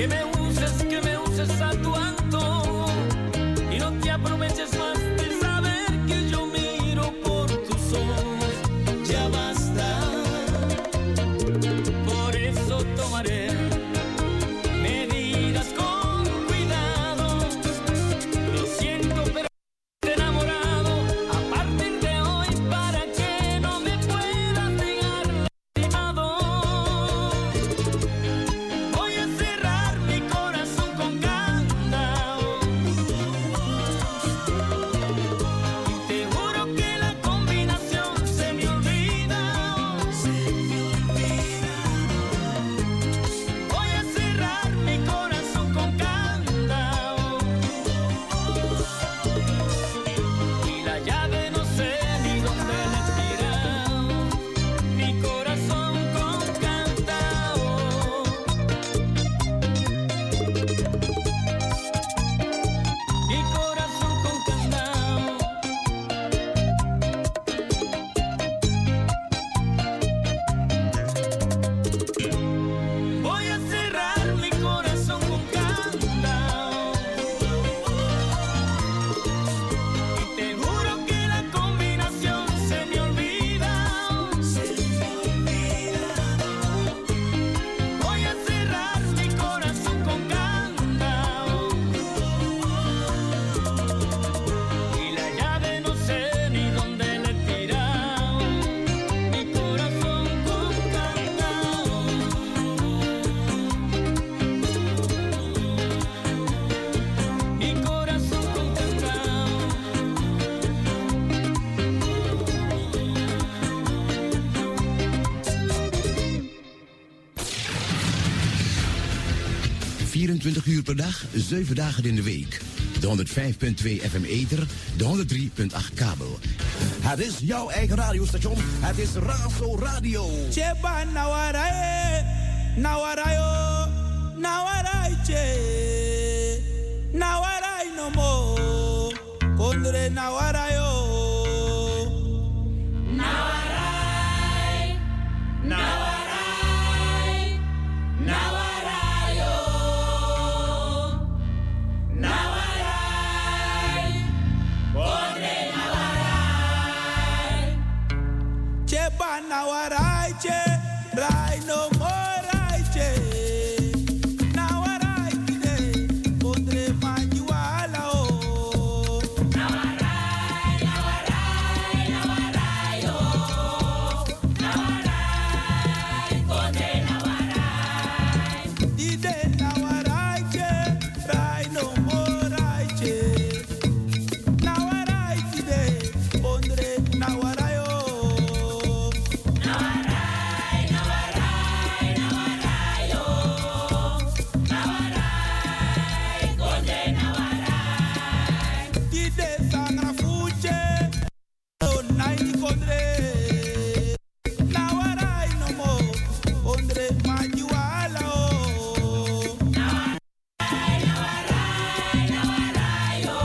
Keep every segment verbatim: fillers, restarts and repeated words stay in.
Que me uses, que me uses a tu antojo y no te aproveches más de saber que yo miro por tus ojos. Ya basta, por eso tomaré medidas con cuidado. Lo siento, pero estoy enamorado a partir de hoy para que no me puedas dejar lastimado. Voy a cerrar mi corazón con candado y te juro que la combinación se me olvida. Voy a cerrar mi corazón con candado y la llave no sé ni dónde la he tirado. Mi corazón con candado. Mi corazón con candado. Voy a cerrar mi corazón con candado y te juro que la combinación se me olvida. Voy a cerrar mi corazón con candado y la llave no sé ni dónde la he tirado. Mi corazón con candado. Mi corazón con candado. vierentwintig uur per dag, zeven dagen in de week. De honderdvijf punt twee F M ether, de honderdrie punt acht kabel. Het is jouw eigen radiostation. Het is Razo Radio. Cheba nawarae, nawarayo, nawarai che, nawarai no mo, kondre nawarayo. Nawarai, nawarai, nawarayo, nawarai, kondre nawarai. Cheba nawarai che, rai no more rai che. Nawarai kide, kondre manjiwala o. Nawarai, nawarai, nawarai o. Nawarai, kondre nawarai. Dide nawarai che, rai no more rai che. Nawarai kide, kondre nawarai o. Nawarai, nawarai, nawarai o. Nawarai, kondre nawarai. Dide sangra fuche, o naini kondre. Nawarai no mo, kondre manjiwala o. Nawarai, nawarai, nawarai o.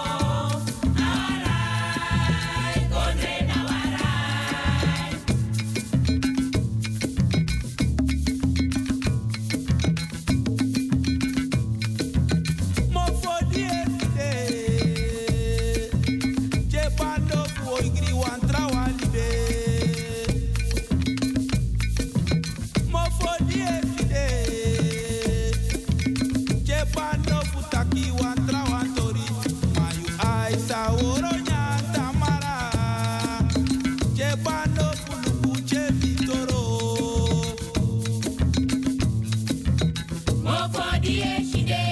Nawarai, kondre nawarai. Mo fodi ete, je bando foi gri wan trawalibe. Mo fodi ete, je bando futaki wan trawantori. Mayu ai saworo nyanta mara, je bando fuluku je vitoro. Mo fodi eshide,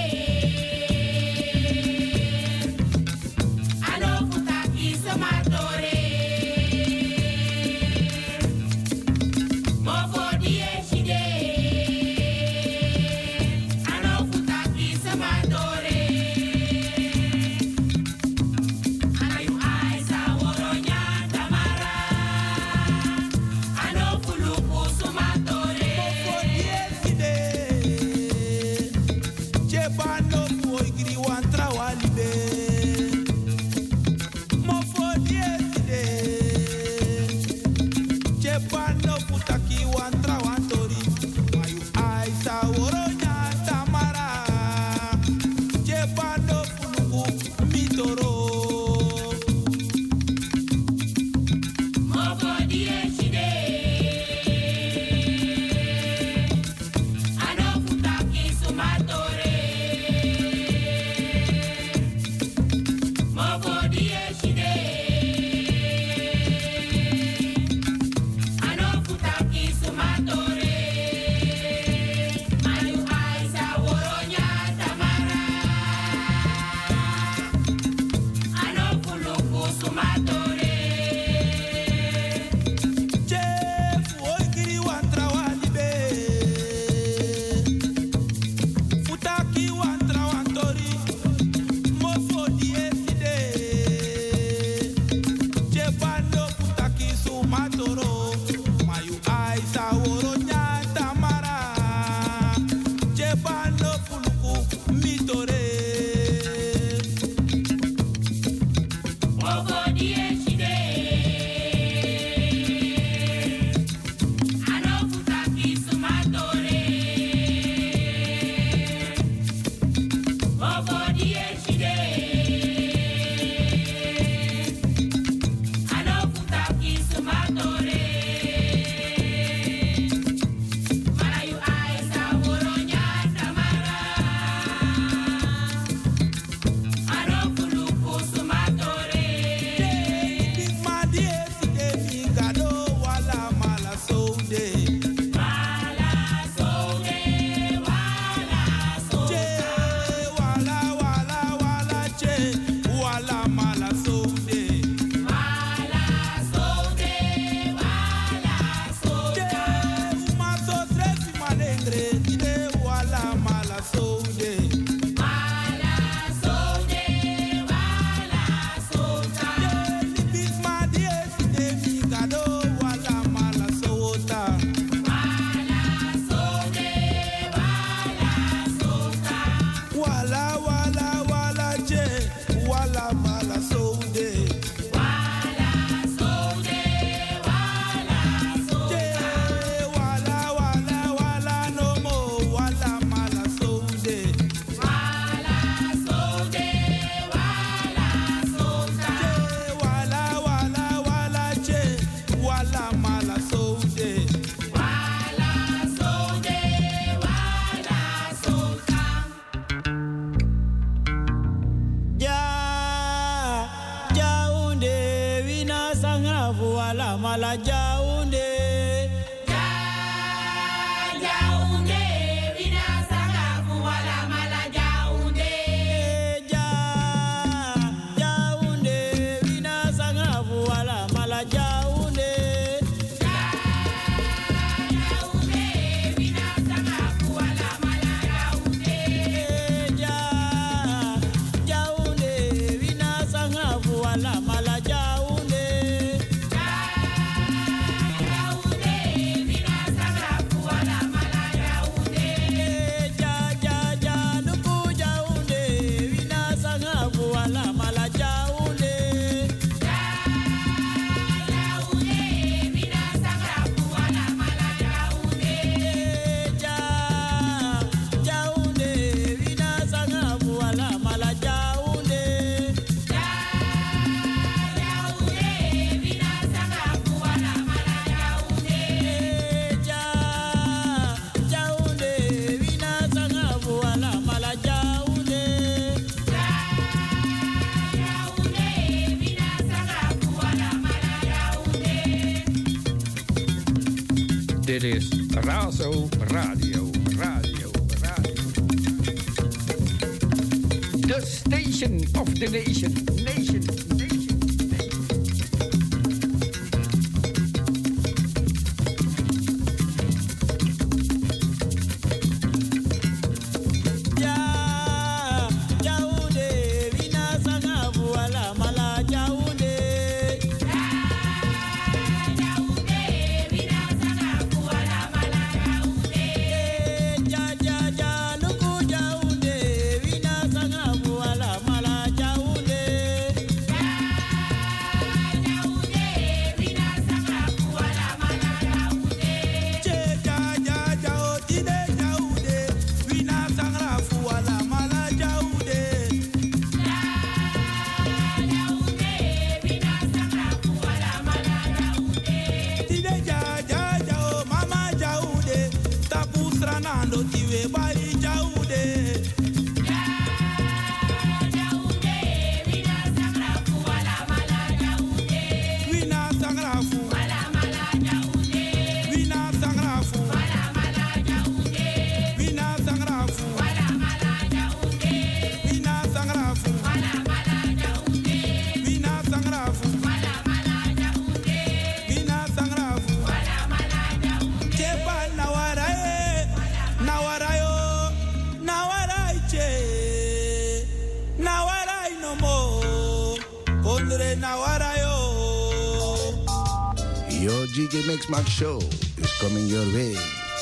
ano futaki somatore. Mo fodi eshide, ano futaki somatore. Ayu ai saworo nyanta mara, ano fuluku somatore. Mo fodi eshide, je bando foi gri wan trawalibe. Mo fodi eshide, je bando futaki wan trawantori. Mayu ai saworo nyanta mara, wala mala jaunde. Dit is Razo Radio, Radio, Radio. The station of the nation, nation, nation. G J Mix Max Show is coming your way.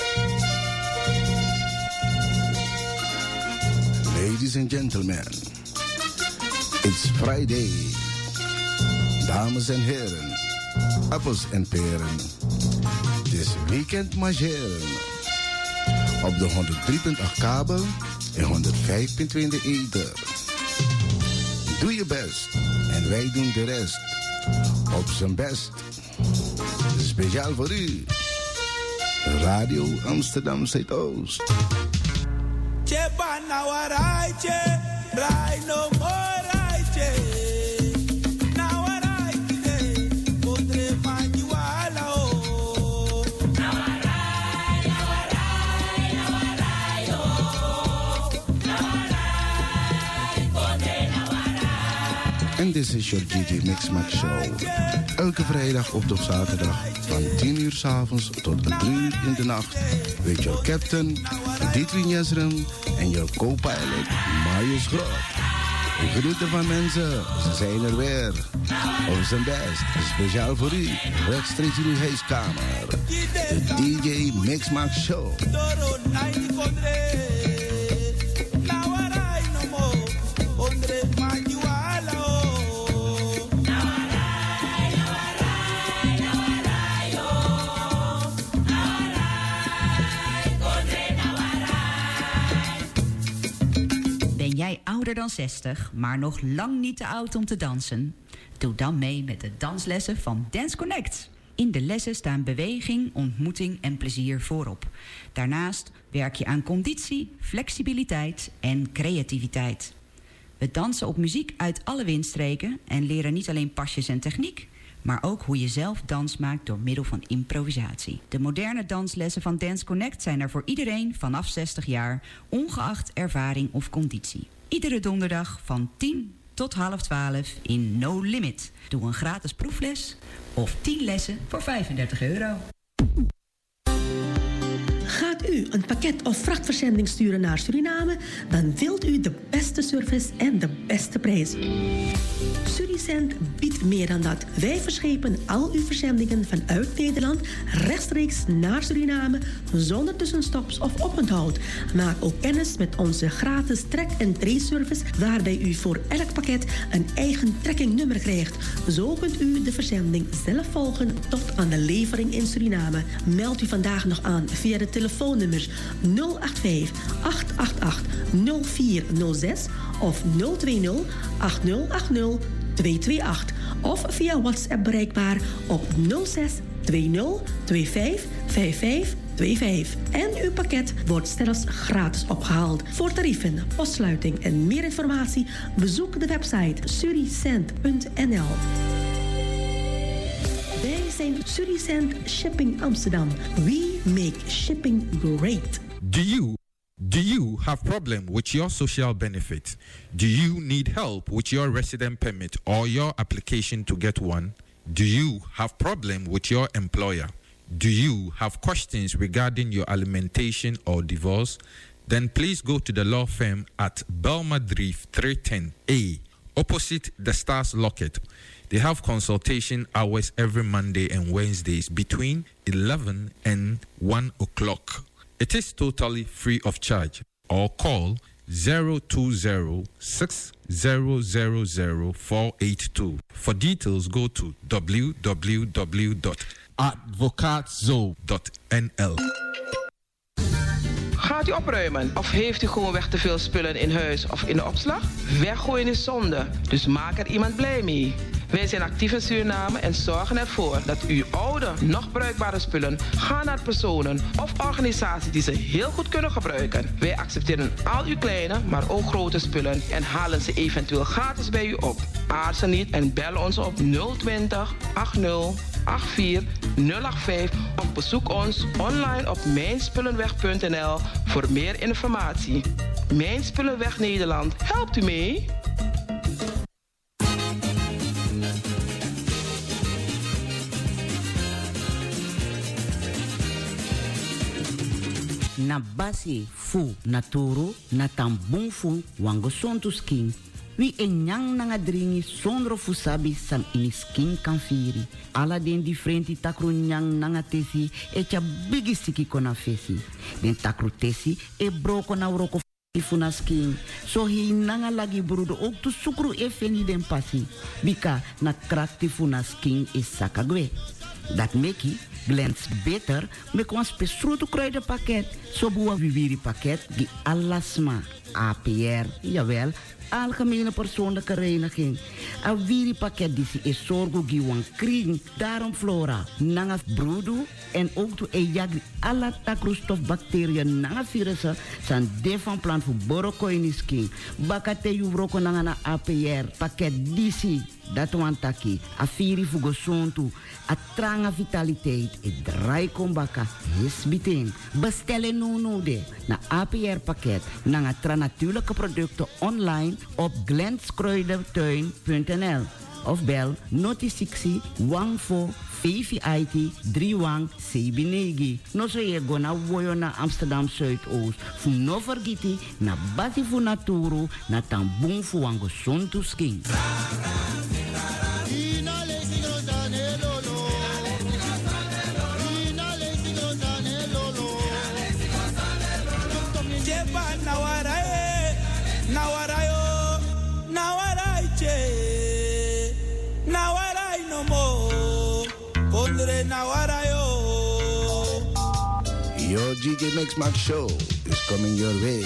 Ladies and gentlemen, it's Friday. Dames en heren, appels en peren. This weekend marcheren. Op de honderd drie komma acht kabel en honderd vijf komma twee in de ether. Doe je best en wij doen de rest. Op zijn best. Speciaal voor u. Radio Amsterdam Zuidoost. Chepa na waraiche, rai no moraiche. Na waraiche, podre manuala o. Na warai, na warai, na warai o. Na warai, podre na warai. En dit is your G J Mix Max Show. Elke vrijdag op tot zaterdag van tien uur 's avonds tot drie uur in de nacht. With your captain, Dietwin Jesrem en your co-pilot, Marius Groot. De groeten van mensen, ze zijn er weer. Op zijn best, speciaal voor u, rechtstreeks in uw huiskamer. De D J Mix Max Show. Ouder dan zestig, maar nog lang niet te oud om te dansen? Doe dan mee met de danslessen van Dance Connect. In de lessen staan beweging, ontmoeting en plezier voorop. Daarnaast werk je aan conditie, flexibiliteit en creativiteit. We dansen op muziek uit alle windstreken en leren niet alleen pasjes en techniek, maar ook hoe je zelf dans maakt door middel van improvisatie. De moderne danslessen van Dance Connect zijn er voor iedereen vanaf zestig jaar, ongeacht ervaring of conditie. Iedere donderdag van tien tot half twaalf in No Limit. Doe een gratis proefles of tien lessen voor vijfendertig euro. Gaat u een pakket of vrachtverzending sturen naar Suriname, dan wilt u de beste service en de beste prijs. Suricent biedt meer dan dat. Wij verschepen al uw verzendingen vanuit Nederland rechtstreeks naar Suriname zonder tussenstops of oponthoud. Maak ook kennis met onze gratis track- en trace service, waarbij u voor elk pakket een eigen trackingnummer krijgt. Zo kunt u de verzending zelf volgen tot aan de levering in Suriname. Meld u vandaag nog aan via de telefoonnummers nul acht vijf, acht acht acht, nul vier nul zes of nul twee nul, acht nul acht nul, twee twee acht of via WhatsApp bereikbaar op nul zes twee nul twee vijf vijf vijf twee vijf. En uw pakket wordt zelfs gratis opgehaald. Voor tarieven, postsluiting en meer informatie bezoek de website suricent punt n l. Wij zijn Suricent Shipping Amsterdam. We make shipping great. Do you Do you have problem with your social benefit? Do you need help with your resident permit or your application to get one? Do you have problem with your employer? Do you have questions regarding your alimentation or divorce? Then please go to the law firm at Belma Drive three ten A, opposite the Stars Locket. They have consultation hours every Monday and Wednesdays between eleven and one o'clock. It is totally free of charge. Or call zero two zero six zero zero zero four eight two. For details, go to w w w dot advocaatzo dot n l. Gaat u opruimen of heeft u gewoonweg te veel spullen in huis of in de opslag? Weggooien is zonde, dus maak er iemand blij mee. Wij zijn actief in Suriname en zorgen ervoor dat uw oude, nog bruikbare spullen gaan naar personen of organisaties die ze heel goed kunnen gebruiken. Wij accepteren al uw kleine, maar ook grote spullen en halen ze eventueel gratis bij u op. Aarzel niet en bel ons op nul twintig, achtzig, achtenveertig, nul vijf of bezoek ons online op mijnspullenweg punt n l voor meer informatie. Mijnspullenweg Nederland, helpt u mee? Na basi fu naturo na tambung fu wango sontu skin. Wi enyang nanga dringi sondro fu sabi sam ini skin kan firi. Ala den di frenti takru nyang nanga tesi e cha bigi siki kona fesi. Den takru tesi e broko na uroko fu na skin. So hi nanga lagi brudo ook tu sukru e feni den pasi. Bika na krakti fu na skin is sakagwe. Dat meki glans beter me kon spesruto kruidenpakket. So buwa viviri pakket die alasma. A P R, jawel, algemene persoonlijke reiniging. A viri pakket die si is zorgo giwan kring. Daarom flora, nanga broedu en ook to e jagri alla takroestof bacteriën nanga virussen san de van plan voor borokoinisking. Bakate yu broko nanga na A P R pakket die si. Dat wantaki, a firi fugo sontu, a tranga vitaliteit, e draai kombaka, hisbitin. Bestellen nu nu de, na A P R pakket, na nga tra natuurlijke producten online op glenskruidentuin punt n l. Of bel noti sixty one four V V I T three one Sebinegi. No so je go na woyo na Amsterdam Zuidoost. Fu no vergiti na basi fu naturu na tambung fu wango sontu skin. Your G J Mix Max Show is coming your way.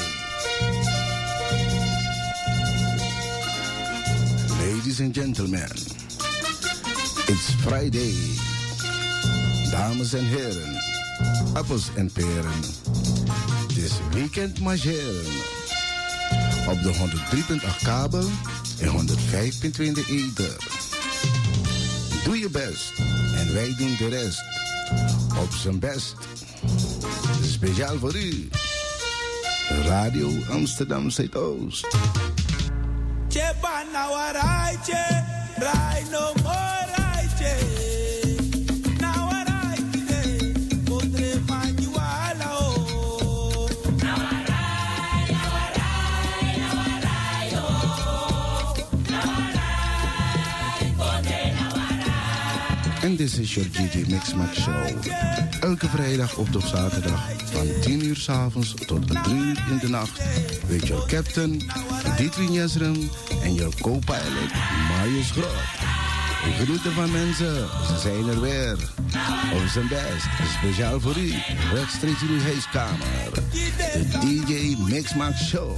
Ladies and gentlemen, it's Friday. Dames en heren, appels en peren. This weekend marcheren. Op de honderd drie komma acht kabel en honderd vijf komma twee in de ether. Doe je best en wij doen de rest. Op zijn best. Speciaal voor u. Radio Amsterdam Zuidoost. Chepa na waraiche, rai no more raiche. Na waraiche, podre manuala o. Na warai, na warai, na warai o. Na warai, podre na warai. En dit is your G G Mix Max Show. Elke vrijdag op de zaterdag van tien uur 's avonds tot drie uur in de nacht. Weet je captain Dietwin Jesrem en je co-pilot Marius Groot. Ik groeten van mensen, ze zijn er weer. Op zijn best, speciaal voor u, rechtstreeks in uw huiskamer. De D J Mix Max Show.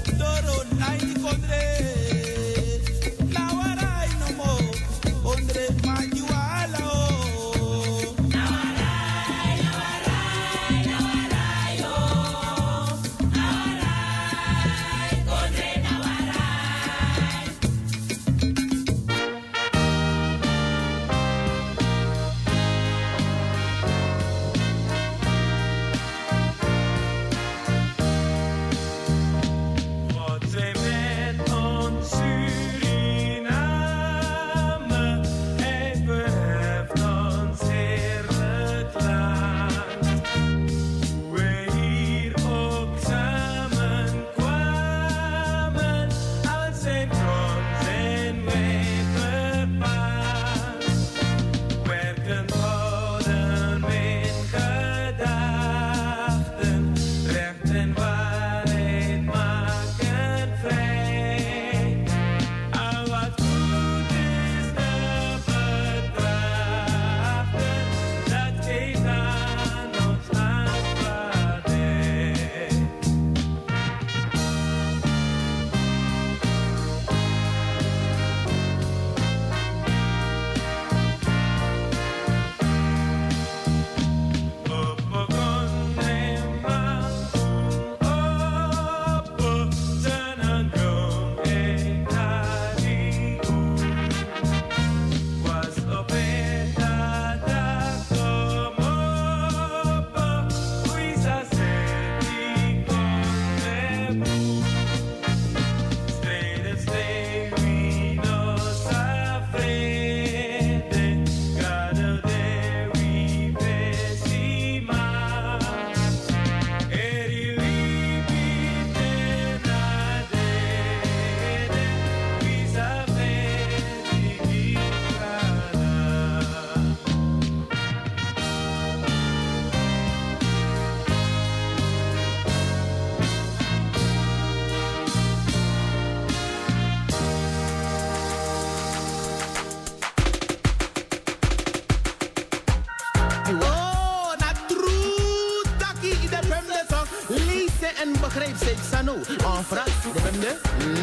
begreep ze, ik sta nu. En Frans, de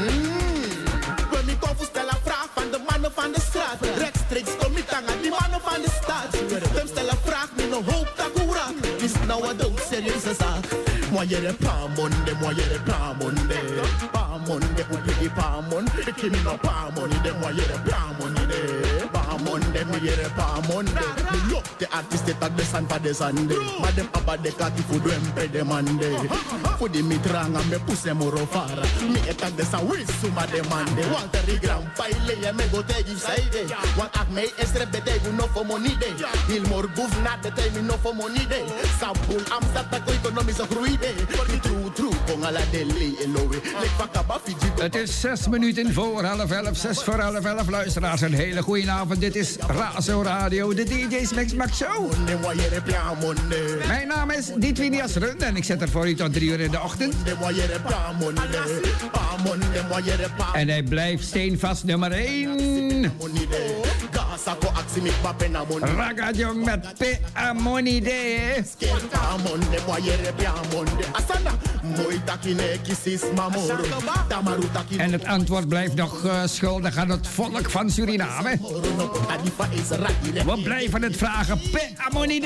we mi kon stellen vraag van de mannen van de straat. Rechtstreeks kom ik aan die mannen van de stad. Hem stellen vraag, mi no hoop dat koera. Is nou een dood serieuze zaak. Moi jere pamonde, moi jere pamonde. Pamonde, upiki pamon. Piki mi no pamonde, moi jere pamonde. Pamonde, mi jere pamonde. Mi look de artiste tak de san pa de sande. Maar dem abba de kaki fu dem pe de mande. Fu di mi tranga me puse moro fara. Mi etak de sa wisu ma de mande. Walter i gran paile ye me go tegi saide. Want ak me estre betegu no for money de. Il mor guvna de te mi no for money de. Sabul am sata ko economische groei de. Di true true kon ala de le elowe. Lek vakaba fiji. Het is zes minuten voor half elf, zes voor half elf. Luisteraars, een hele goede avond. Dit is Razo Radio, de D J's Mix Max Show. Mijn naam is Dietwin Jesrem en ik zit er voor u tot drie uur in de ochtend. En hij blijft steenvast nummer één. Ragadjong met P. Amonide. En het antwoord blijft nog uh, schuldig aan het volk van Suriname. We blijven het vragen. P. Amonide.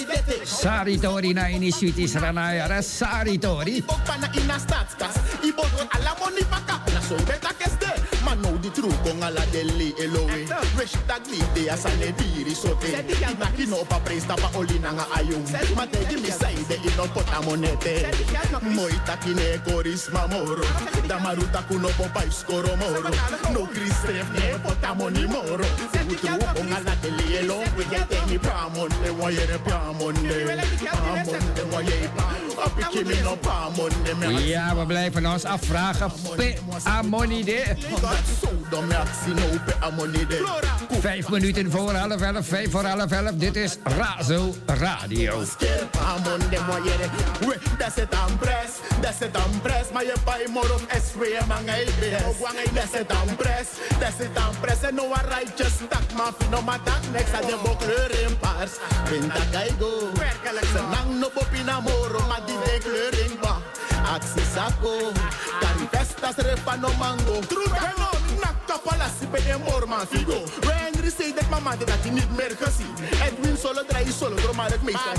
Saritori na iniswitis ranaya Saritori. Pana ina stadskas, ibo don alla money paka. Na so beta keste, man know the truth kong alla deli elowe. Wish tagli de asane diri sote. Ina kino pa presta pa olina nga ayung. Mate di mi saide ino pota monete. Moita kine koris mamoro. Damaruta kuno popa iskoro moro. No Christef ne pota moni moro. Utru kong alla deli elowe. We get any pamon, de wayere pamon de. Pamon de waye pamon. Apiki mi no pamon. Ja, we blijven ons afvragen. Pe Amonide. Vijf minuten voor half elf, vijf voor half elf. Dit is Razo Radio. Axi saco, carifestas repano mango. True no, nakka palasi pe de morman figo. When you say that mama that you need meer gezien. Edwin solo draai solo, door maar het meeste.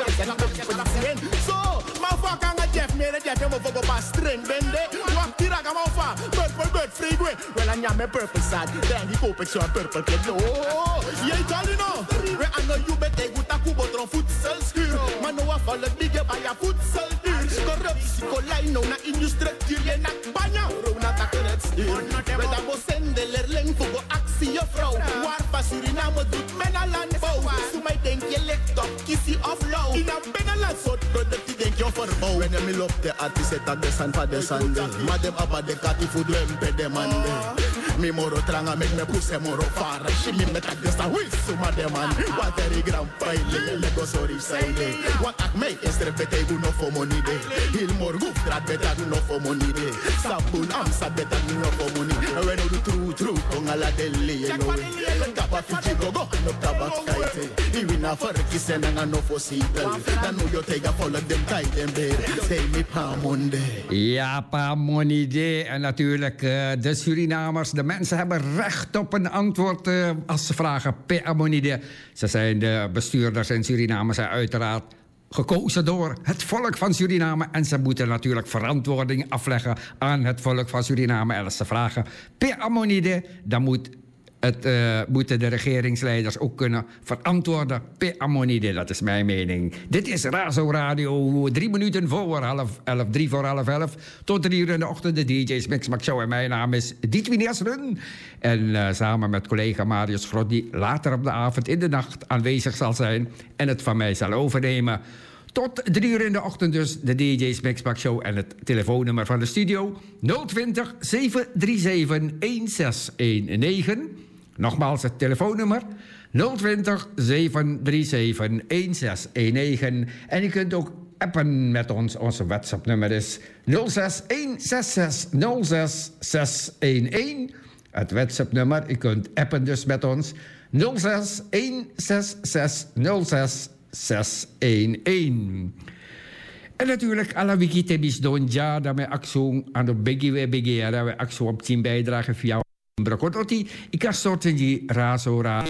So, maar vaak aan het Jeff meer, Jeff hem op op string bende. Wacht hier aan mijn va, bird for bird free way. Well aan jou met purple side, dan die koop ik zo purple kid. Oh, jij jolly no. We aan de you bet ik moet akubo tron voedsel schuur. Maar no afval het bigge bij je voedsel duur. Corruptie colino na industrie je na banya. Rona takken het stuur. We dan mo sende lerling voor go actie je vrouw. Waar pas Suriname doet men al landbouw. Zo mij denk je legt op kissie of low. In een binnenland soort product die denk je verbouw. When je loopt de artiest at de san pa de sande. Maar dem abba de kati food wempe de mande. Mi moro tranga make me puse moro fara. Shimi me tak de sta wis suma de man. Wat er grand paile le go sorry side. Wat ak me is repete gu no for money de. Il morgu trad beta gu no for money de. Sabun am sa beta gu no for money. When you true true kong ala deli you know. Kaba fiji go go no kaba kaite. Iwi na for kisen nga no for sitel. Dan nu yo tega follow them tight them bear. Say me pa monde. Ja, pa monide. En natuurlijk uh, de Surinamers, de mensen hebben recht op een antwoord uh, als ze vragen per amonide. Ze zijn de bestuurders in Suriname, zijn uiteraard gekozen door het volk van Suriname. En ze moeten natuurlijk verantwoording afleggen aan het volk van Suriname. En als ze vragen per amonide, dan moet het, uh, moeten de regeringsleiders ook kunnen verantwoorden per amonide. Dat is mijn mening. Dit is Razo Radio. Drie minuten voor half elf, drie voor half elf. Tot drie uur in de ochtend. De D J's Mix Max Show. En mijn naam is Ditwin Esrun. En uh, samen met collega Marius Grot, die later op de avond in de nacht aanwezig zal zijn. En het van mij zal overnemen. Tot drie uur in de ochtend dus de D J's Mix Max Show. En het telefoonnummer van de studio nul twintig, zeven drie zeven, een zes een negen. Nogmaals het telefoonnummer nul twintig, zeven drie zeven, een zes een negen. En je kunt ook appen met ons. Onze WhatsApp-nummer is nul zes een zes zes nul zes zes een een. Het WhatsApp-nummer, je kunt appen dus met ons. nul zes een zes zes nul zes zes een een. En natuurlijk, alle wiki tebis donja, dat wij actie aan de biggie we biggie, dat wij actie op tien bijdragen via Brokototi. Ik ga storten die Razo Radio.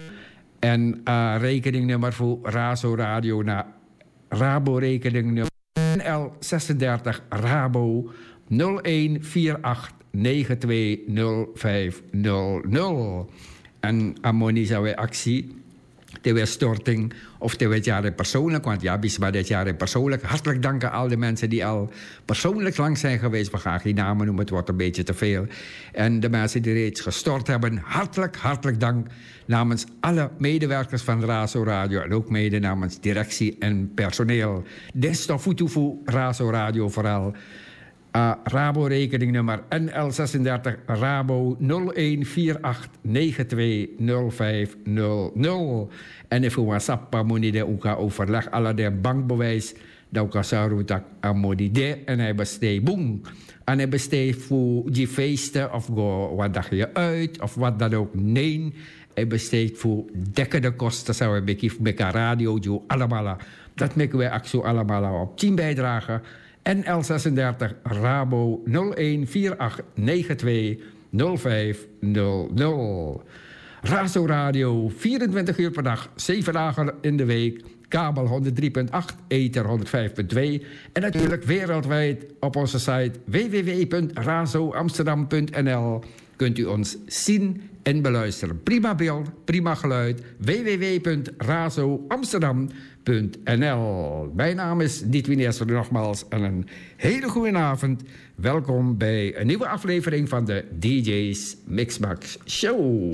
En uh, rekeningnummer voor Razo Radio naar Rabo rekeningnummer N L zesendertig Rabo nul een vier acht negen twee nul vijf nul nul. En Amoni zou wij actie. Terwijl storting of terwijl jaren persoonlijk, want ja, bisma dit jaar persoonlijk. Hartelijk dank aan al de mensen die al persoonlijk lang zijn geweest. We gaan geen namen noemen, het wordt een beetje te veel. En de mensen die reeds gestort hebben, hartelijk, hartelijk dank namens alle medewerkers van Razo Radio en ook mede namens directie en personeel. Destofutufu Razo Radio vooral. Uh, Rabo rekeningnummer N L zesendertig Rabo nul een vier acht negen twee nul vijf nul nul. En if u WhatsApp monide uka overleg alle de bankbewijs dat uka sarutak amodide en hij besteed boem. En hij besteed voor die feesten of go wat dag je uit of wat dan ook. Nee, hij besteed voor dekkende kosten zou hij bekief meka radio jo allemaal. Dat maken wij ook zo allemaal op tien bijdragen. N L zesendertig Rabo nul een vier acht negen twee nul vijf nul nul. Razo Radio, vierentwintig uur per dag, zeven dagen in de week. Kabel honderd drie komma acht, ether honderd vijf komma twee. En natuurlijk wereldwijd op onze site w w w punt razo amsterdam punt n l kunt u ons zien en beluisteren. Prima beeld, prima geluid. w w w punt razo amsterdam punt n l. Mijn naam is Dietvin Esser nogmaals en een hele goede avond. Welkom bij een nieuwe aflevering van de D J's Mixmax Show.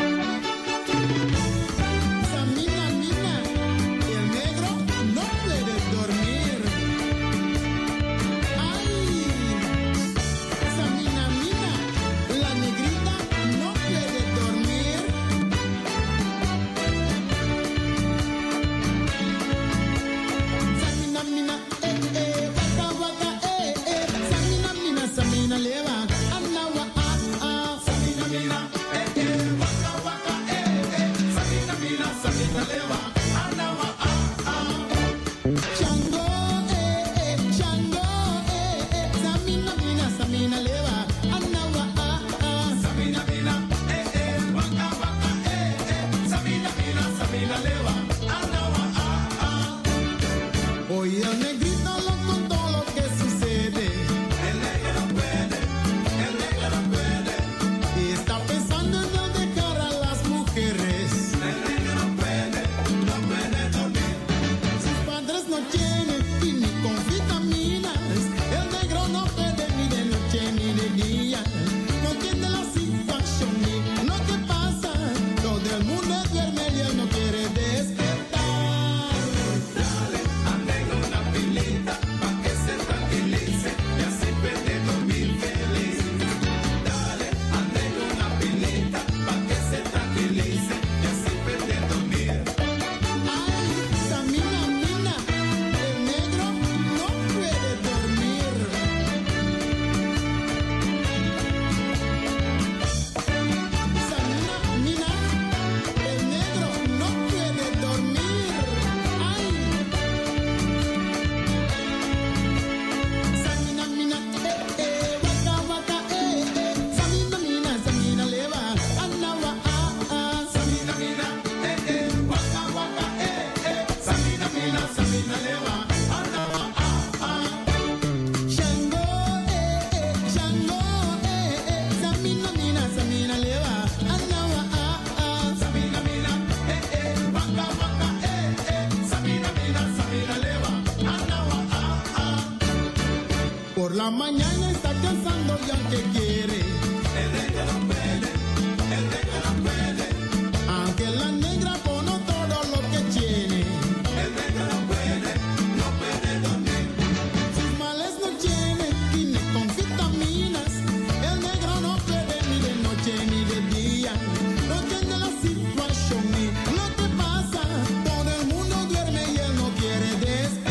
La mañana está cansando ya que quiere. El negro no puede, el negro no puede. Aunque la negra pone todo lo que tiene. El negro no puede, no puede dormir. Sus males no tiene, tiene con vitaminas. El negro no puede ni de noche ni de día. No entiende la situación ni lo que pasa. Todo el mundo duerme y él no quiere despertar.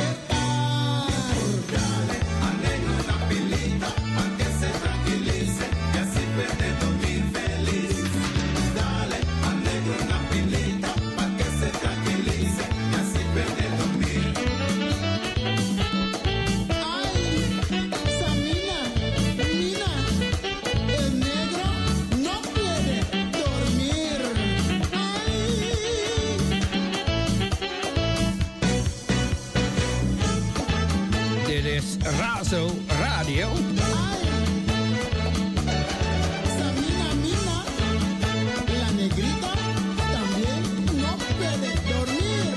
Razo Radio. Samina, mina, la negrita también no puede dormir.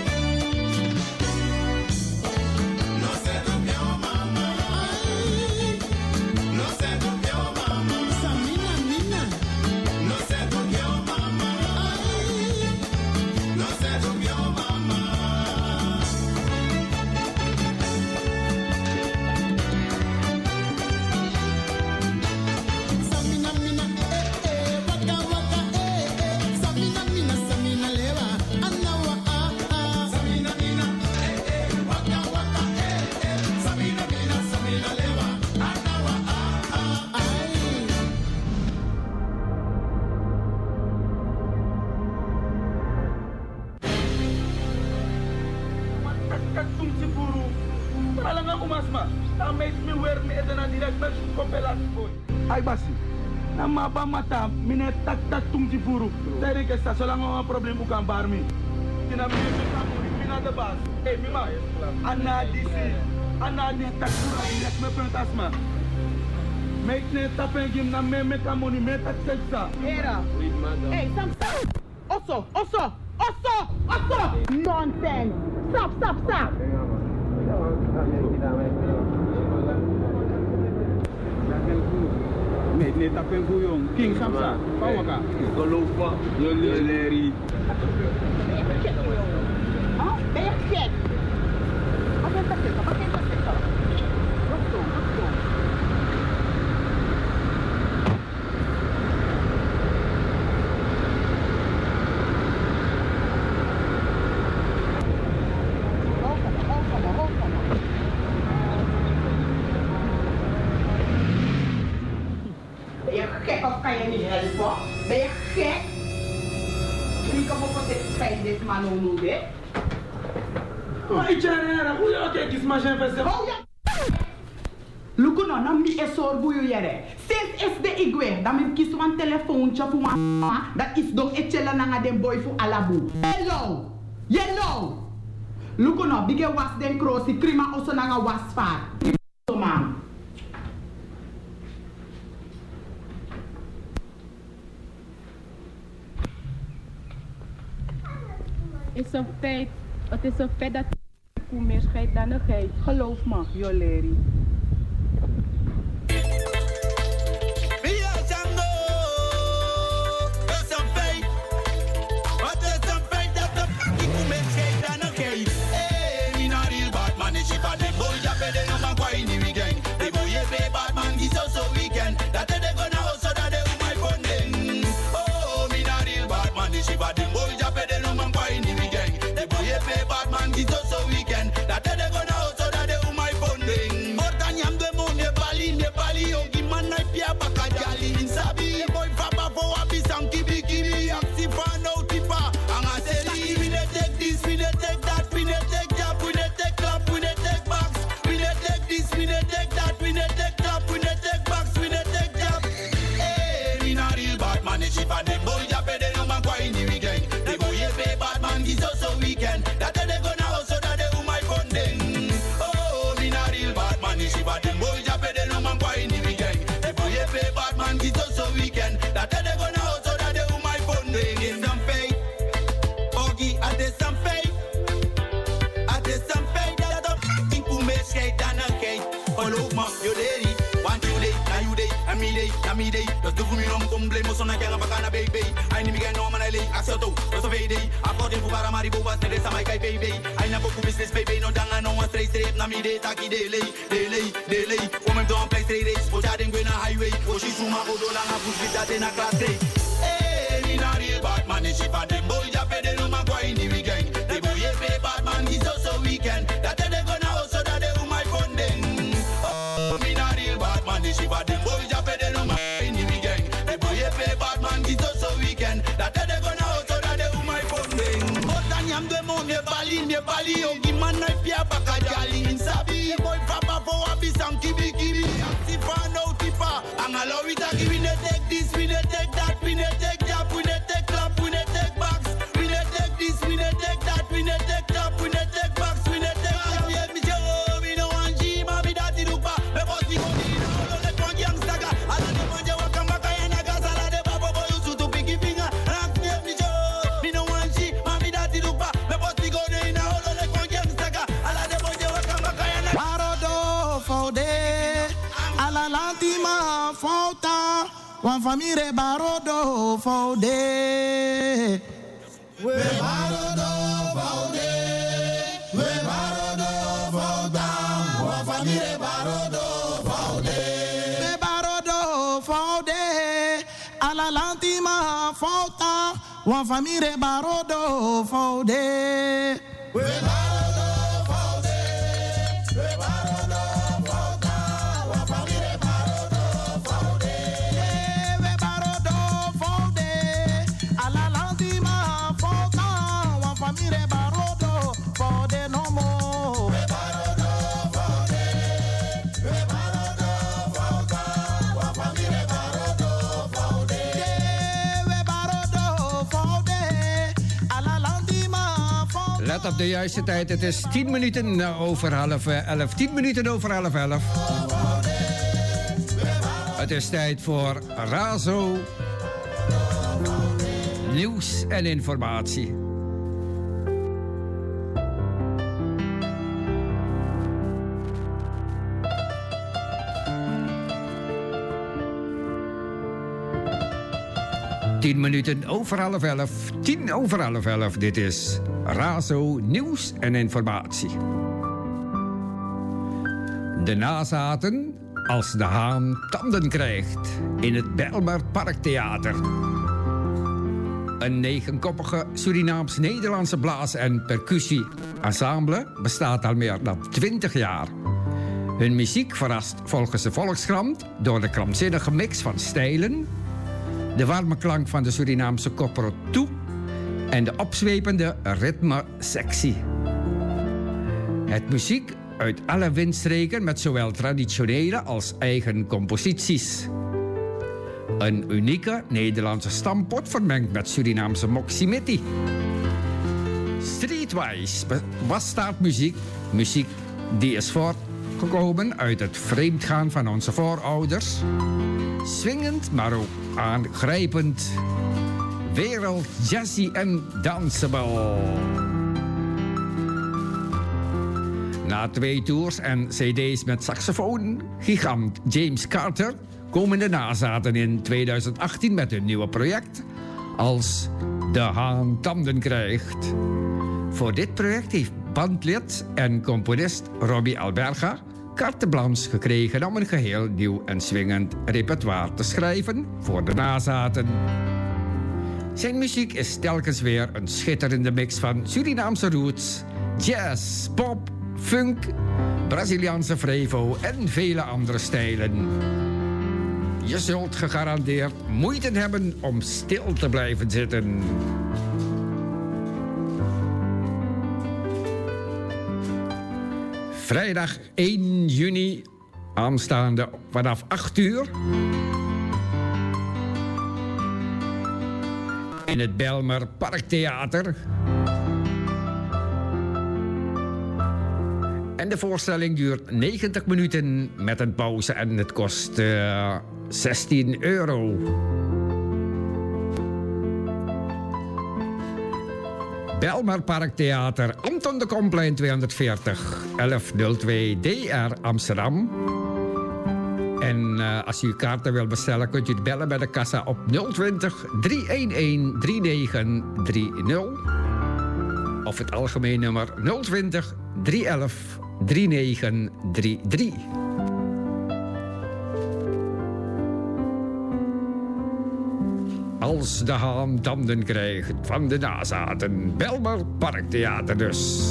No se durmió mamá. Ay, no se durmió mamá. Samina, mina, no se durmió mamá. Ay, no se durmió mamá. Ay, Basi, Na maba mata, mine tak tak tung ci furu. Tadi ke sa solang ang problem bukan barmi. Tina mine me kamu di pina de bas. Eh mima, ana disi, ana di tak furu ilek me pentasma. Make ne tapen gim na me me kamu ni me tak seksa. Era. Hey, sam sam. Oso, oso, oso, oso. Nonsense. Stop, stop, stop. Nee, nee, dat ben ik jong. King Samsa, kom maar. Geloof me, jullie Larry. Oh, ben je gek? Wat is dat? Wat is dat? Wat zo, wat zo. Ben je gek of kan je niet helpen? Ben je gek? Wie kan op het feit dit man nu dit? Maar ik zeg hoe je kijkt is maar geen festival. Luku no, na mi esor buyu yere. Sinds is de igwe, dat mi kies een telefoontje voor mama, dat is door etchela nanga den boy voor alabu. Hello, hello. Luku no, bige was den krosi, krima oso nanga was vaar. So man. Het is een feit, het is een feit dat ik meer scheid dan een geit. Geloof me, Joleri. Me day, just do for me no come blame us on a gang of bacana baby. I need me get no man I lay acceto, just a day. I bought him for Paramari Bobas, and this my guy baby. I never go business baby, no danga no one straight straight. Na me day, taki delay, delay, delay. Woman don't play straight race, but I didn't go in a highway. Oh she suma go down and push with that in a class day. Hey, me not real bad man, she for them boy just pay the no man go in the weekend. The boy pay bad man, he's also weekend. That they gonna also that they my funding. Oh, me not real bad man, she for them boy just pay the no man. Bali yogi man na pia bakajali insabi boy papa for abi sam kibi kibi si fa no tipa angalo we ta give we take this we take that we take jab we take clap we take box we take this we take that we take clap we take box we take we me show me no one ji ma bi dati lupa me boss ni go ni no le kon yang saga ala de manje wakamba kaya na gasala de babo boy usu to picky finger rock me me show me no one ji ma bi dati lupa me boss ni go ni na Wan famire barodo faude. We barodo faude. We barodo fauda. Wan famire barodo faude. We barodo faude. Ala lantima fauta. Wan famire barodo faude. We barodo faude. We barodo fauda. Wan famire barodo faude. Famire barodo for the no more. We barodo for the. We barodo for the. Wa famire barodo Let op de juiste tijd. Het is tien minuten over half elf. tien minuten over half elf. Het is tijd voor Razo. Nieuws en informatie. Tien minuten over half elf. Tien over half elf. Dit is Razo Nieuws en Informatie. De nazaten als de haan tanden krijgt in het Bijlmer Parktheater. Een negenkoppige Surinaams-Nederlandse blaas- en percussie-ensemble bestaat al meer dan twintig jaar. Hun muziek verrast volgens de Volkskrant door de krankzinnige mix van stijlen, de warme klank van de Surinaamse kopperot en de opzwepende ritme-sectie. Het muziek uit alle windstreken met zowel traditionele als eigen composities. Een unieke Nederlandse stampot vermengd met Surinaamse moximity. Streetwise wasstaartmuziek, muziek die is voortgekomen uit het vreemdgaan van onze voorouders. Swingend, maar ook aangrijpend. Wereld, jazzy en danceable. Na twee tours en cd's met saxofoon, gigant James Carter komen de nazaten in tweeduizend achttien met hun nieuwe project als De Haan Tanden Krijgt. Voor dit project heeft bandlid en componist Robbie Alberga carte blanche gekregen om een geheel nieuw en swingend repertoire te schrijven voor de nazaten. Zijn muziek is telkens weer een schitterende mix van Surinaamse roots, jazz, pop, funk, Braziliaanse frevo en vele andere stijlen. Je zult gegarandeerd moeite hebben om stil te blijven zitten. Vrijdag één juni, aanstaande vanaf acht uur. In het Bijlmer Parktheater. En de voorstelling duurt negentig minuten met een pauze en het kost uh, zestien euro. Bijlmer Parktheater, Anton de Komplein tweehonderdveertig, elf nul twee D R Amsterdam. En uh, als u uw kaarten wilt bestellen, kunt u het bellen bij de kassa op nul twintig, driehonderdelf, negen drieëndertig. Of het algemeen nummer nul twintig, drieënelf, negen drieëndertig. Als de haan tanden krijgt van de nazaten. Bijlmer Parktheater dus.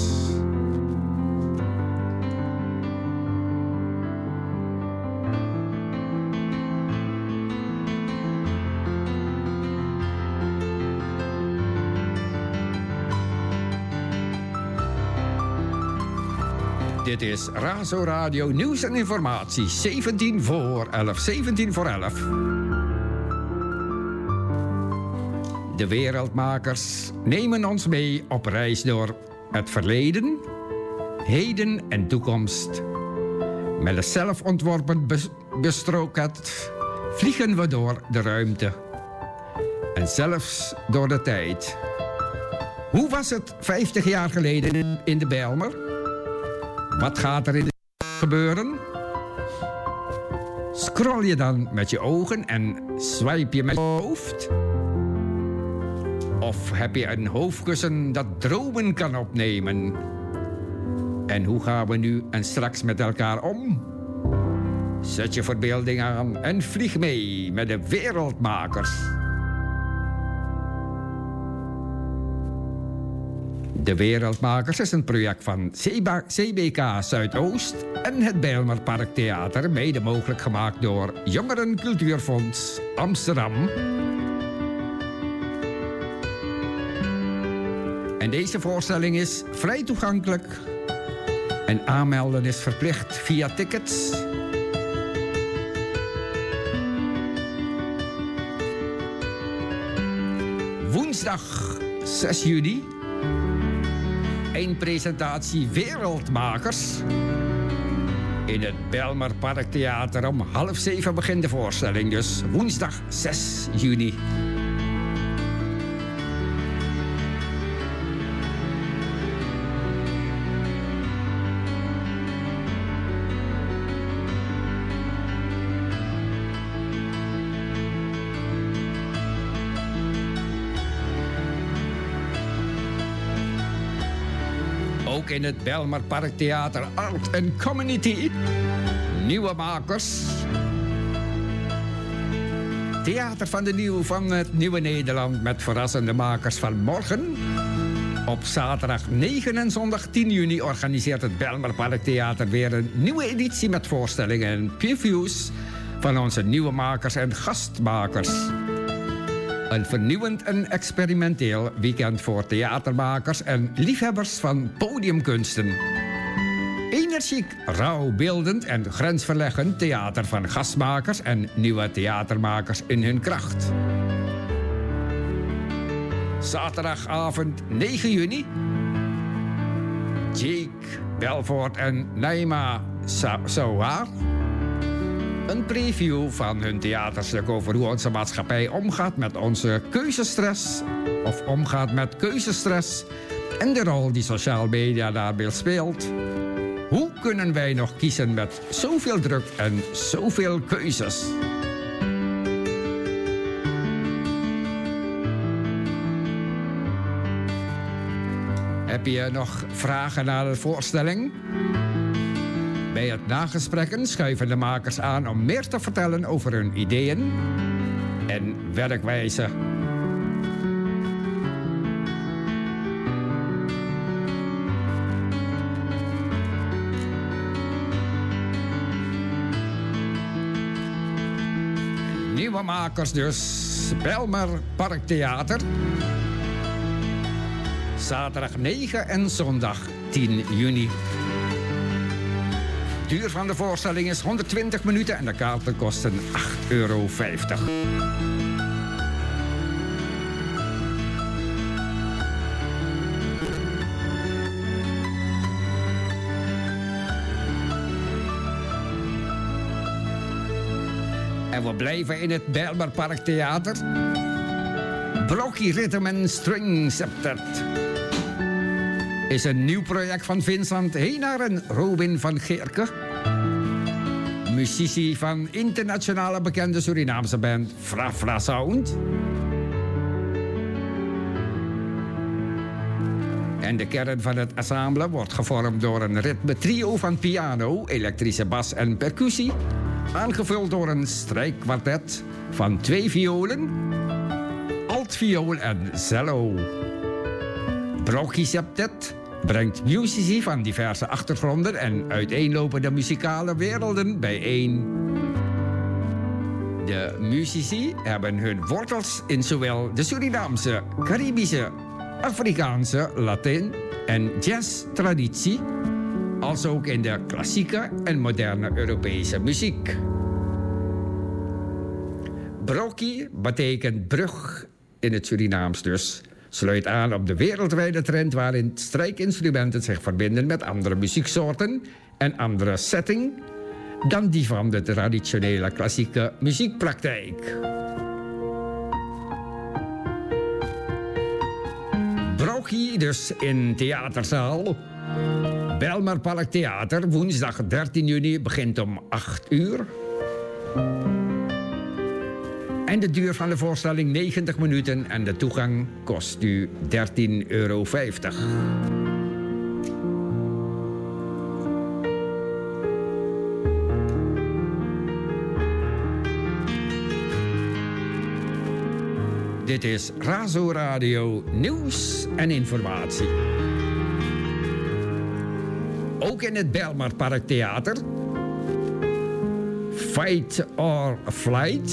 Dit is Razo Radio Nieuws en Informatie. zeventien voor elf. zeventien voor elf. De wereldmakers nemen ons mee op reis door het verleden, heden en toekomst. Met een zelfontworpen bestroket vliegen we door de ruimte. En zelfs door de tijd. Hoe was het vijftig jaar geleden in de Bijlmer? Wat gaat er in de gebeuren? Scroll je dan met je ogen en swipe je met je hoofd? Of heb je een hoofdkussen dat dromen kan opnemen? En hoe gaan we nu en straks met elkaar om? Zet je verbeelding aan en vlieg mee met de wereldmakers. De Wereldmakers is een project van C B K Zuidoost en het Bijlmer Parktheater, mede mogelijk gemaakt door Jongeren Cultuurfonds Amsterdam. En deze voorstelling is vrij toegankelijk en aanmelden is verplicht via tickets. Woensdag zes juni. eindpresentatie Wereldmakers. In het Bijlmer Parktheater om half zeven begint de voorstelling. Dus woensdag zes juni. Ook in het Bijlmer Parktheater Art and Community. Nieuwe makers. Theater van de Nieuw van het Nieuwe Nederland met verrassende makers van morgen. Op zaterdag negen en zondag tien juni organiseert het Bijlmer Parktheater weer een nieuwe editie met voorstellingen en previews van onze nieuwe makers en gastmakers. Een vernieuwend en experimenteel weekend voor theatermakers en liefhebbers van podiumkunsten. Energiek, rauw, beeldend en grensverleggend theater van gastmakers en nieuwe theatermakers in hun kracht. Zaterdagavond negen juni. Jake Belfort en Naima Sawar. Een preview van hun theaterstuk over hoe onze maatschappij omgaat met onze keuzestress. Of omgaat met keuzestress. En de rol die sociale media daarbij speelt. Hoe kunnen wij nog kiezen met zoveel druk en zoveel keuzes? Heb je nog vragen naar de voorstelling? Bij het nagesprekken schuiven de makers aan om meer te vertellen over hun ideeën en werkwijze. Nieuwe makers dus. Bijlmer Parktheater. Zaterdag negen en zondag tien juni. De duur van de voorstelling is honderdtwintig minuten en de kaarten kosten acht euro vijftig. En we blijven in het Bijlmer Parktheater. Brokkie Rhythm and String Septet is een nieuw project van Vincent Heenaar en Robin van Geerke. Muzici van internationale bekende Surinaamse band Fra Fra Sound. En de kern van het ensemble wordt gevormd door een ritme trio van piano, elektrische bas en percussie. Aangevuld door een strijkkwartet van twee violen, altviool en cello. Brokkie Septet brengt muzici van diverse achtergronden en uiteenlopende muzikale werelden bijeen. De muzici hebben hun wortels in zowel de Surinaamse, Caribische, Afrikaanse, Latijn en jazz-traditie, als ook in de klassieke en moderne Europese muziek. Brokkie betekent brug in het Surinaams dus. Sluit aan op de wereldwijde trend waarin strijkinstrumenten zich verbinden met andere muzieksoorten en andere setting dan die van de traditionele klassieke muziekpraktijk. Brokkie dus in theaterzaal. Bijlmer Parktheater, woensdag dertien juni, begint om acht uur. En de duur van de voorstelling negentig minuten en de toegang kost u dertien euro vijftig. Dit is Razo Radio Nieuws en Informatie. Ook in het Bijlmer Parktheater. Fight or Flight.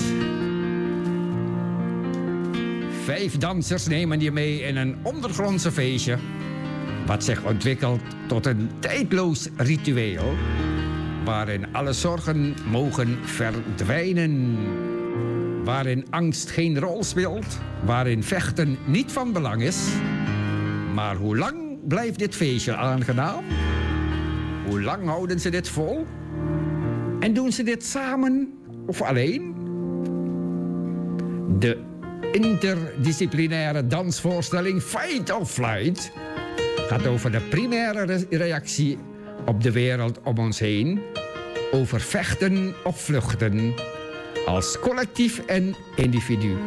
Vijf dansers nemen je mee in een ondergrondse feestje, wat zich ontwikkelt tot een tijdloos ritueel, waarin alle zorgen mogen verdwijnen. Waarin angst geen rol speelt, waarin vechten niet van belang is, maar hoe lang blijft dit feestje aangenaam? Hoe lang houden ze dit vol? En doen ze dit samen of alleen? De interdisciplinaire dansvoorstelling Fight or Flight gaat over de primaire re- reactie op de wereld om ons heen, over vechten of vluchten, als collectief en individu.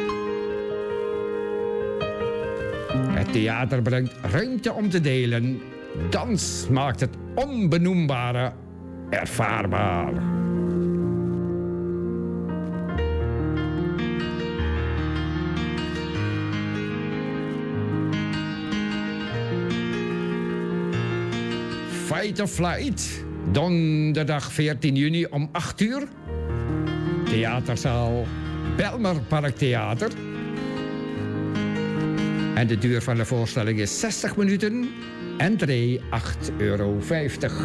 Het theater brengt ruimte om te delen. Dans maakt het onbenoembare ervaarbaar. Fight or Flight, donderdag veertien juni om acht uur. Theaterzaal Belmer Parktheater. En de duur van de voorstelling is zestig minuten. Entree acht euro vijftig.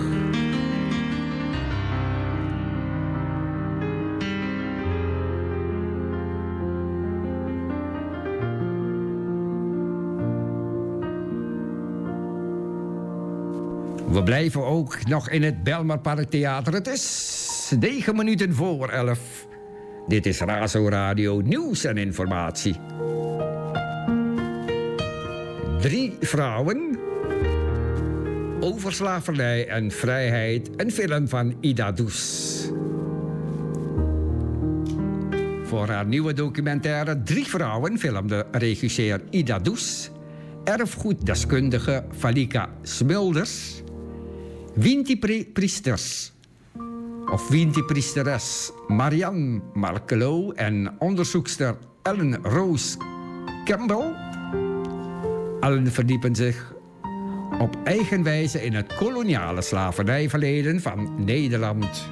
We blijven ook nog in het Belmer Parktheater. Het is negen minuten voor elf. Dit is Razo Radio Nieuws en Informatie. Drie vrouwen, over slavernij en vrijheid, een film van Ida Does. Voor haar nieuwe documentaire Drie vrouwen filmde regisseur Ida Does, erfgoeddeskundige Valika Smulders, Winti-priesters of Winti-priesteres Marianne Markelo en onderzoekster Ellen Rose Campbell. Allen verdiepen zich op eigen wijze in het koloniale slavernijverleden van Nederland.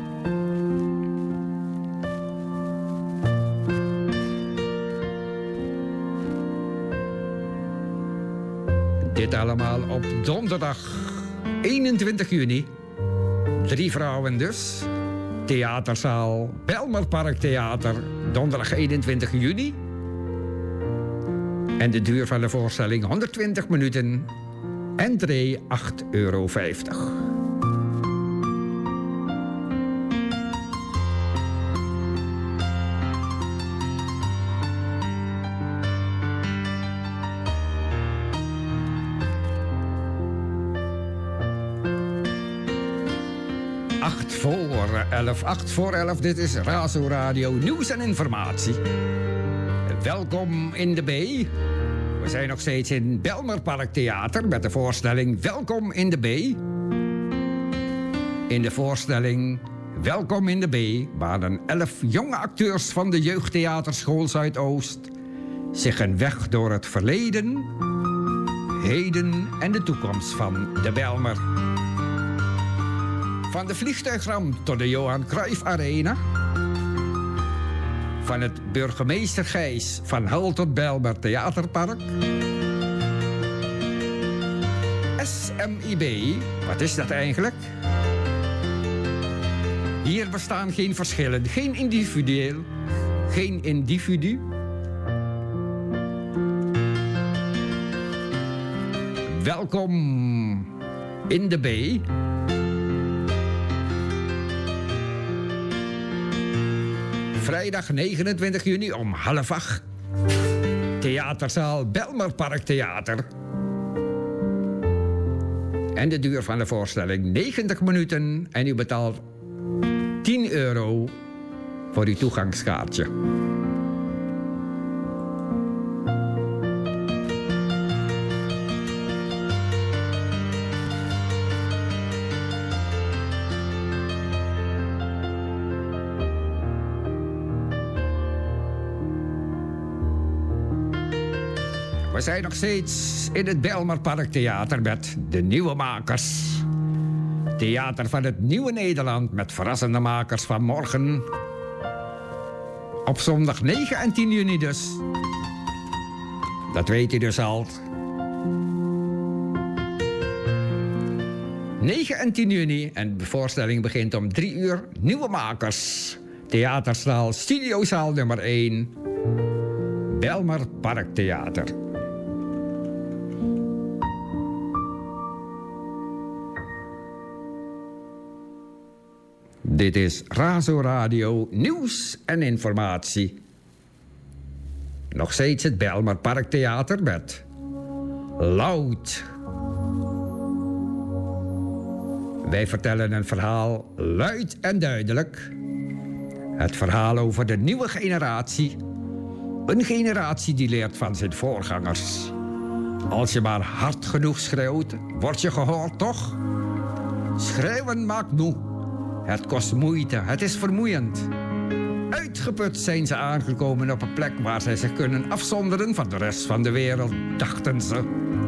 Dit allemaal op donderdag eenentwintig juni. Drie vrouwen dus. Theaterzaal Belmer Parktheater, donderdag eenentwintig juni. En de duur van de voorstelling honderdtwintig minuten. Entree acht euro vijftig. Acht voor elf, acht voor elf. Dit is Razo Radio Nieuws en Informatie. Welkom in de B. We zijn nog steeds in Belmer Parktheater met de voorstelling Welkom in de B. In de voorstelling Welkom in de B banen elf jonge acteurs van de Jeugdtheaterschool Zuidoost zich een weg door het verleden, heden en de toekomst van de Belmer. Van de vliegtuigramp tot de Johan Cruijff Arena. Van het burgemeester Gijs van Hull tot Belmer Theaterpark. S M I B, wat is dat eigenlijk? Hier bestaan geen verschillen, geen individueel, geen individu. Welkom in de B. Vrijdag negenentwintig juni om half acht. Theaterzaal Belmer Parktheater. En de duur van de voorstelling negentig minuten. En u betaalt tien euro voor uw toegangskaartje. We zijn nog steeds in het Belmer Parktheater met de nieuwe makers. Theater van het nieuwe Nederland met verrassende makers van morgen. Op zondag negen en tien juni dus. Dat weet u dus al. negen en tien juni en de voorstelling begint om drie uur. Nieuwe makers. Theaterzaal Studiozaal nummer één. Belmer Parktheater. Dit is Razo Radio, nieuws en informatie. Nog steeds het Bijlmer Parktheater met Loud. Wij vertellen een verhaal luid en duidelijk. Het verhaal over de nieuwe generatie. Een generatie die leert van zijn voorgangers. Als je maar hard genoeg schreeuwt, word je gehoord, toch? Schreeuwen maakt moe. Het kost moeite, het is vermoeiend. Uitgeput zijn ze aangekomen op een plek waar zij zich kunnen afzonderen van de rest van de wereld, dachten ze.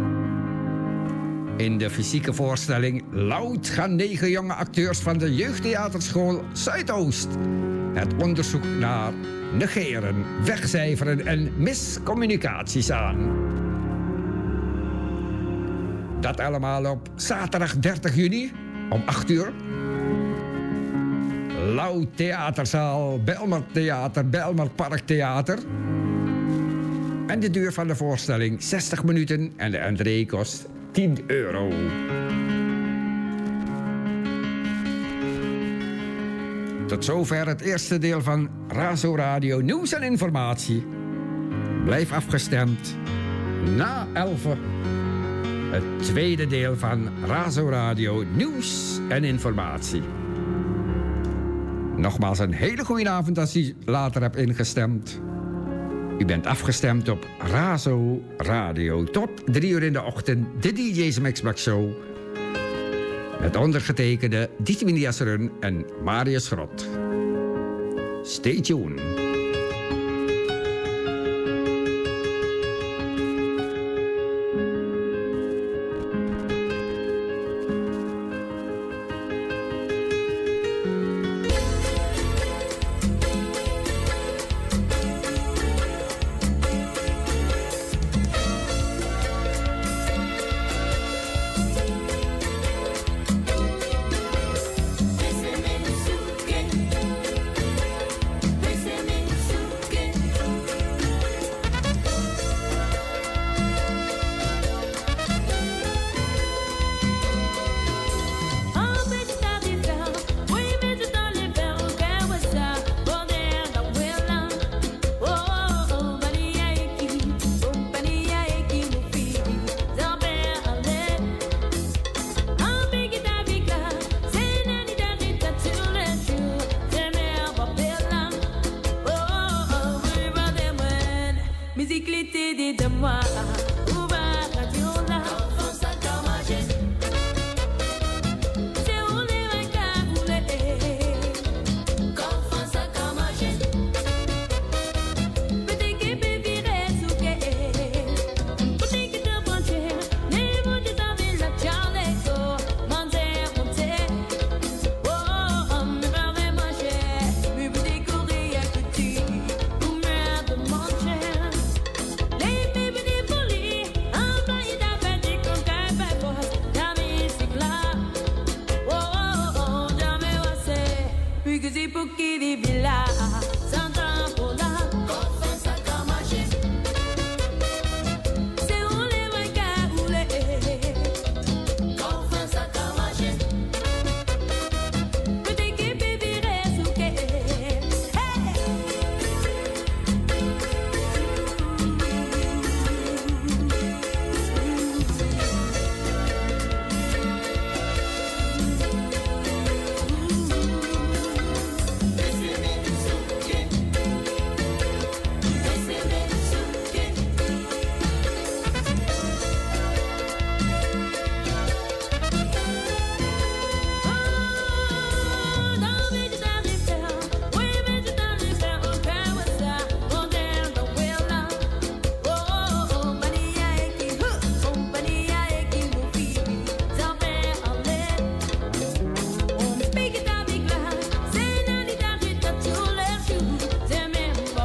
In de fysieke voorstelling Loud gaan negen jonge acteurs van de jeugdtheaterschool Zuidoost het onderzoek naar negeren, wegcijferen en miscommunicaties aan. Dat allemaal op zaterdag dertig juni om acht uur. Loud Theaterzaal, Bijlmer Theater, Bijlmer Parktheater. En de duur van de voorstelling zestig minuten en de entree kost tien euro. Tot zover het eerste deel van Razo Radio Nieuws en Informatie. Blijf afgestemd. Na elfen het tweede deel van Razo Radio Nieuws en Informatie. Nogmaals een hele goede avond als u later hebt ingestemd. U bent afgestemd op Razo Radio. Tot drie uur in de ochtend, de D J's Mix-Max Show. Met ondergetekende Ditwinias Run en Marius Grot. Stay tuned.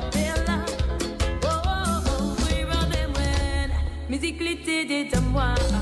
Musique l'été des moi.